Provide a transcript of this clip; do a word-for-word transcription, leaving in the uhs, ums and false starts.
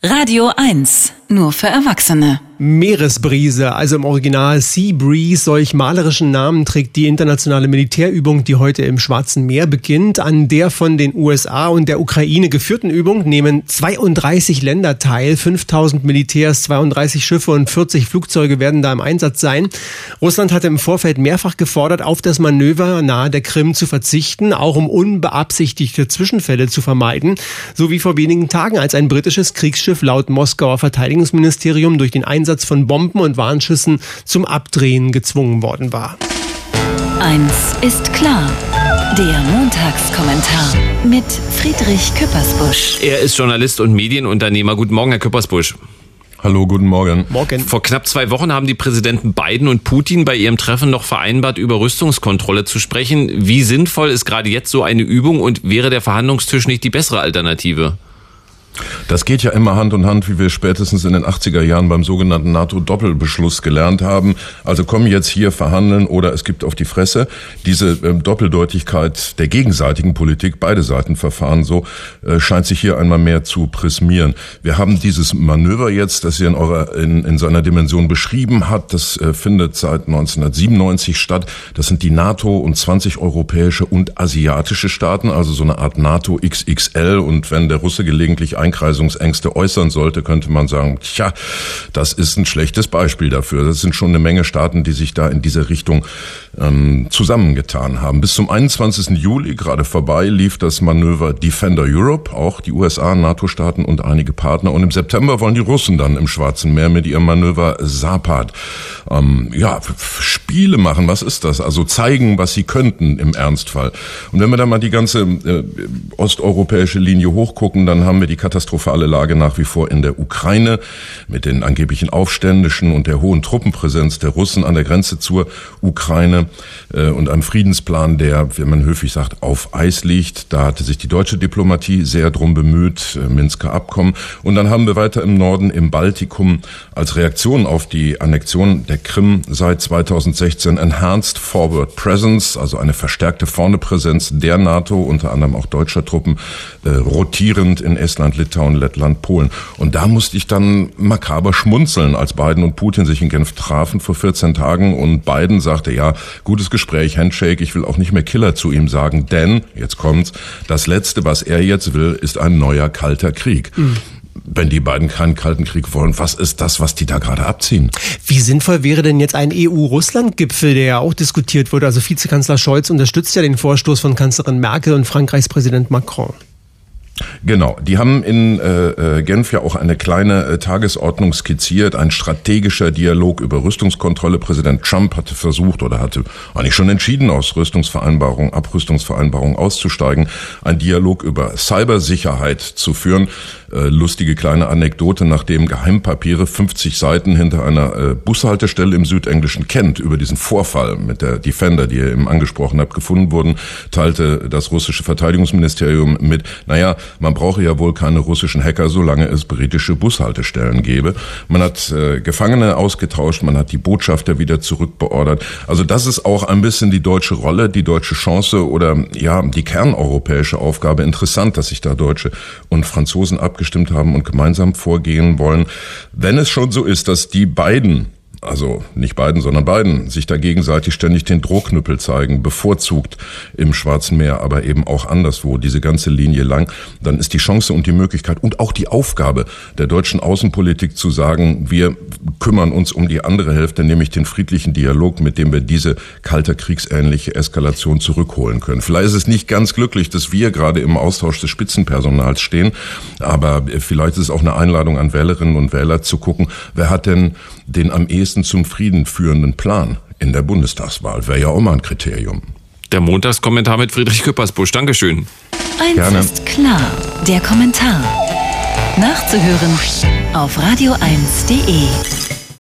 Radio eins, nur für Erwachsene. Meeresbrise, also im Original Sea Breeze, solch malerischen Namen trägt die internationale Militärübung, die heute im Schwarzen Meer beginnt. An der von den U S A und der Ukraine geführten Übung nehmen zweiunddreißig Länder teil, fünftausend Militärs, zweiunddreißig Schiffe und vierzig Flugzeuge werden da im Einsatz sein. Russland hatte im Vorfeld mehrfach gefordert, auf das Manöver nahe der Krim zu verzichten, auch um unbeabsichtigte Zwischenfälle zu vermeiden, so wie vor wenigen Tagen, als ein britisches Kriegsschiff laut Moskauer Verteidigungsministerium durch den Einsatz von Bomben und Warnschüssen zum Abdrehen gezwungen worden war. Eins ist klar. Der Montagskommentar mit Friedrich Küppersbusch. Er ist Journalist und Medienunternehmer. Guten Morgen, Herr Küppersbusch. Hallo, guten Morgen. Morgen. Vor knapp zwei Wochen haben die Präsidenten Biden und Putin bei ihrem Treffen noch vereinbart, über Rüstungskontrolle zu sprechen. Wie sinnvoll ist gerade jetzt so eine Übung und wäre der Verhandlungstisch nicht die bessere Alternative? Das geht ja immer Hand in Hand, wie wir spätestens in den achtziger Jahren beim sogenannten NATO-Doppelbeschluss gelernt haben. Also kommen jetzt hier verhandeln oder es gibt auf die Fresse. Diese ähm, Doppeldeutigkeit der gegenseitigen Politik, beide Seiten verfahren so, äh, scheint sich hier einmal mehr zu prismieren. Wir haben dieses Manöver jetzt, das ihr in eurer in, in seiner Dimension beschrieben hat, das äh, findet seit neunzehnhundertsiebenundneunzig statt. Das sind die NATO und zwanzig europäische und asiatische Staaten, also so eine Art NATO X X L. Und wenn der Russe gelegentlich Einkreisungsängste äußern sollte, könnte man sagen, tja, das ist ein schlechtes Beispiel dafür. Das sind schon eine Menge Staaten, die sich da in diese Richtung ähm, zusammengetan haben. Bis zum einundzwanzigsten Juli, gerade vorbei, lief das Manöver Defender Europe, auch die U S A, NATO-Staaten und einige Partner. Und im September wollen die Russen dann im Schwarzen Meer mit ihrem Manöver Zapad ähm, ja, Spiele machen. Was ist das? Also zeigen, was sie könnten im Ernstfall. Und wenn wir dann mal die ganze äh, osteuropäische Linie hochgucken, dann haben wir die katastrophale Lage nach wie vor in der Ukraine mit den angeblichen Aufständischen und der hohen Truppenpräsenz der Russen an der Grenze zur Ukraine äh, und einem Friedensplan, der, wie man höflich sagt, auf Eis liegt. Da hatte sich die deutsche Diplomatie sehr drum bemüht, äh, Minsker Abkommen. Und dann haben wir weiter im Norden, im Baltikum, als Reaktion auf die Annexion der Krim seit zweitausendsechzehn Enhanced Forward Presence, also eine verstärkte Vorne-Präsenz der NATO, unter anderem auch deutscher Truppen, äh, rotierend in Estland, Litauen, Lettland, Polen. Und da musste ich dann makaber schmunzeln, als Biden und Putin sich in Genf trafen vor vierzehn Tagen und Biden sagte, ja, gutes Gespräch, Handshake, ich will auch nicht mehr Killer zu ihm sagen, denn, jetzt kommt's, das Letzte, was er jetzt will, ist ein neuer kalter Krieg. Mhm. Wenn die beiden keinen Kalten Krieg wollen, was ist das, was die da gerade abziehen? Wie sinnvoll wäre denn jetzt ein E U-Russland-Gipfel, der ja auch diskutiert wurde? Also Vizekanzler Scholz unterstützt ja den Vorstoß von Kanzlerin Merkel und Frankreichs Präsident Macron. Genau, die haben in äh, Genf ja auch eine kleine äh, Tagesordnung skizziert, ein strategischer Dialog über Rüstungskontrolle. Präsident Trump hatte versucht oder hatte eigentlich schon entschieden, aus Rüstungsvereinbarungen, Abrüstungsvereinbarungen auszusteigen, ein Dialog über Cybersicherheit zu führen. Äh, lustige kleine Anekdote, nachdem Geheimpapiere fünfzig Seiten hinter einer äh, Bushaltestelle im südenglischen Kent über diesen Vorfall mit der Defender, die ihr eben angesprochen habt, gefunden wurden, teilte das russische Verteidigungsministerium mit, naja, man brauche ja wohl keine russischen Hacker, solange es britische Bushaltestellen gäbe. Man hat äh, Gefangene ausgetauscht, man hat die Botschafter wieder zurückbeordert. Also das ist auch ein bisschen die deutsche Rolle, die deutsche Chance oder ja die kerneuropäische Aufgabe. Interessant, dass sich da Deutsche und Franzosen abgestimmt haben und gemeinsam vorgehen wollen. Wenn es schon so ist, dass die beiden, also nicht beiden, sondern beiden, sich da gegenseitig ständig den Drohknüppel zeigen, bevorzugt im Schwarzen Meer, aber eben auch anderswo, diese ganze Linie lang, dann ist die Chance und die Möglichkeit und auch die Aufgabe der deutschen Außenpolitik zu sagen, wir kümmern uns um die andere Hälfte, nämlich den friedlichen Dialog, mit dem wir diese kalter kriegsähnliche Eskalation zurückholen können. Vielleicht ist es nicht ganz glücklich, dass wir gerade im Austausch des Spitzenpersonals stehen, aber vielleicht ist es auch eine Einladung an Wählerinnen und Wähler zu gucken, wer hat denn den am ehesten zum Frieden führenden Plan in der Bundestagswahl. Wäre ja auch mal ein Kriterium. Der Montagskommentar mit Friedrich Küppersbusch. Dankeschön. Eins Gerne. ist klar, der Kommentar. Nachzuhören auf radio eins punkt de.